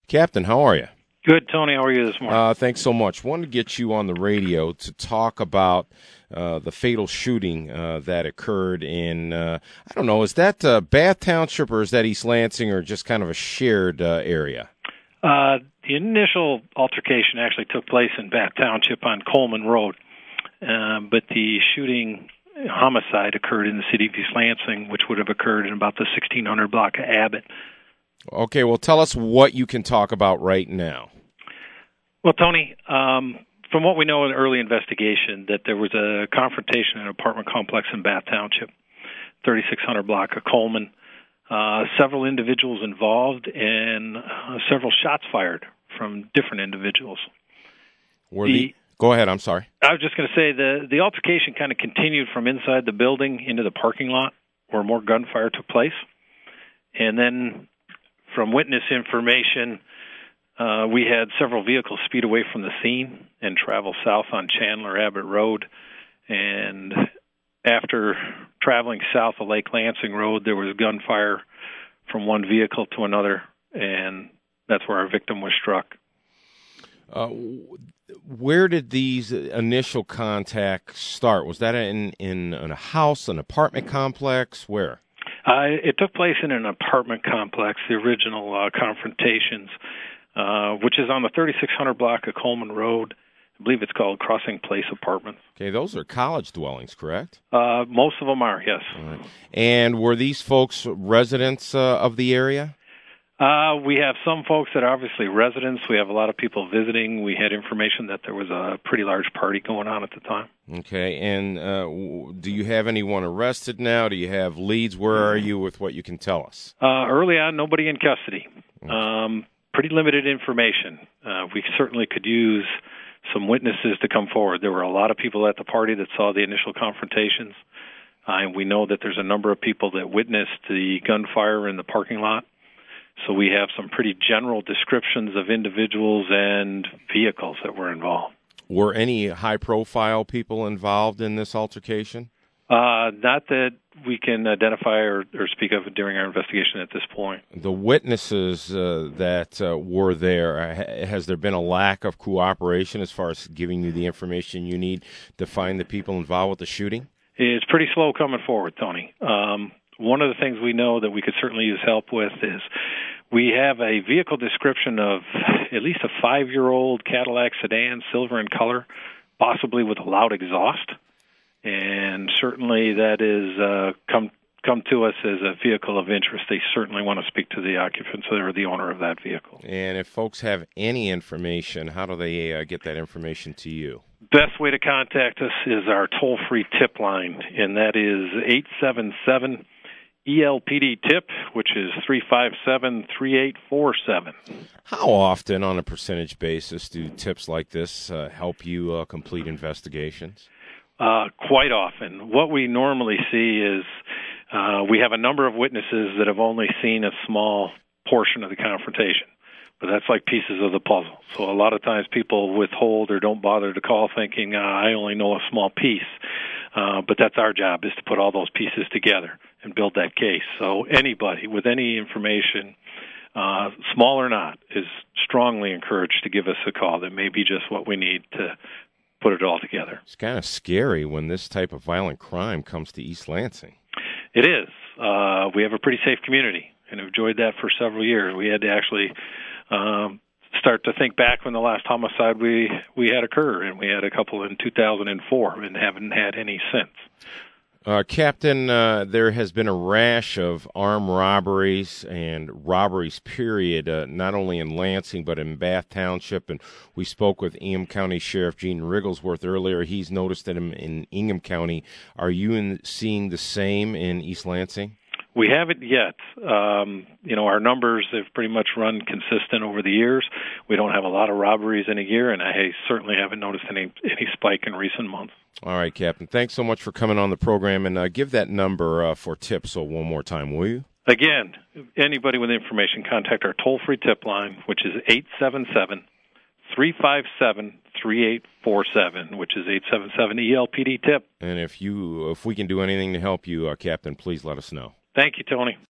Captain, how are you? Good, Tony. How are you this morning? Thanks so much. Wanted to get you on the radio to talk about the fatal shooting that occurred in, I don't know, is that Bath Township or is that East Lansing or just kind of a shared area? The initial altercation actually took place in Bath Township on Coleman Road, but the shooting homicide occurred in the city of East Lansing, which would have occurred in about the 1600 block of Abbott. Okay, well, tell us what you can talk about right now. Well, Tony, from what we know in early investigation, that there was a confrontation in an apartment complex in Bath Township, 3600 block of Coleman. Several individuals involved and several shots fired from different individuals. Go ahead, I'm sorry. I was just going to say the altercation kind of continued from inside the building into the parking lot where more gunfire took place. And then from witness information, we had several vehicles speed away from the scene and travel south on Chandler Abbott Road. And after traveling south of Lake Lansing Road, there was gunfire from one vehicle to another, and that's where our victim was struck. Where did these initial contacts start? Was that in a house, an apartment complex? Where? It took place in an apartment complex, the original confrontations, which is on the 3600 block of Coleman Road. I believe it's called Crossing Place Apartments. Okay, those are college dwellings, correct? Most of them are, yes. All right. And were these folks residents of the area? We have some folks that are obviously residents. We have a lot of people visiting. We had information that there was a pretty large party going on at the time. Okay, and do you have anyone arrested now? Do you have leads? Where are you with what you can tell us? Early on, nobody in custody. Pretty limited information. We certainly could use some witnesses to come forward. There were a lot of people at the party that saw the initial confrontations. And we know that there's a number of people that witnessed the gunfire in the parking lot. So we have some pretty general descriptions of individuals and vehicles that were involved. Were any high-profile people involved in this altercation? Not that we can identify or speak of during our investigation at this point. The witnesses that were there, has there been a lack of cooperation as far as giving you the information you need to find the people involved with the shooting? It's pretty slow coming forward, Tony. One of the things we know that we could certainly use help with is we have a vehicle description of at least a 5-year-old Cadillac sedan, silver in color, possibly with a loud exhaust. And certainly that is come to us as a vehicle of interest. They certainly want to speak to the occupants or the owner of that vehicle. And if folks have any information, how do they get that information to you? Best way to contact us is our toll-free tip line, and that is 877 ELPD TIP, which is 357-3847. How often, on a percentage basis, do tips like this help you complete investigations? Quite often. What we normally see is we have a number of witnesses that have only seen a small portion of the confrontation, but that's like pieces of the puzzle. So a lot of times people withhold or don't bother to call thinking, I only know a small piece. But that's our job, is to put all those pieces together and build that case. So anybody with any information, small or not, is strongly encouraged to give us a call. That may be just what we need to put it all together. It's kind of scary when this type of violent crime comes to East Lansing. It is. We have a pretty safe community, and have enjoyed that for several years. We had to actually start to think back when the last homicide we had occur, and we had a couple in 2004 and haven't had any since. Captain, there has been a rash of armed robberies and robberies, period, not only in Lansing but in Bath Township. And we spoke with Ingham County Sheriff Gene Rigglesworth earlier. He's noticed that in Ingham County. Are you seeing the same in East Lansing? We haven't yet. Our numbers have pretty much run consistent over the years. We don't have a lot of robberies in a year, and I certainly haven't noticed any spike in recent months. All right, Captain. Thanks so much for coming on the program, and give that number for tips one more time, will you? Again, anybody with information, contact our toll-free tip line, which is 877-357-3847, which is 877-ELPD-TIP. And if we can do anything to help you, Captain, please let us know. Thank you, Tony.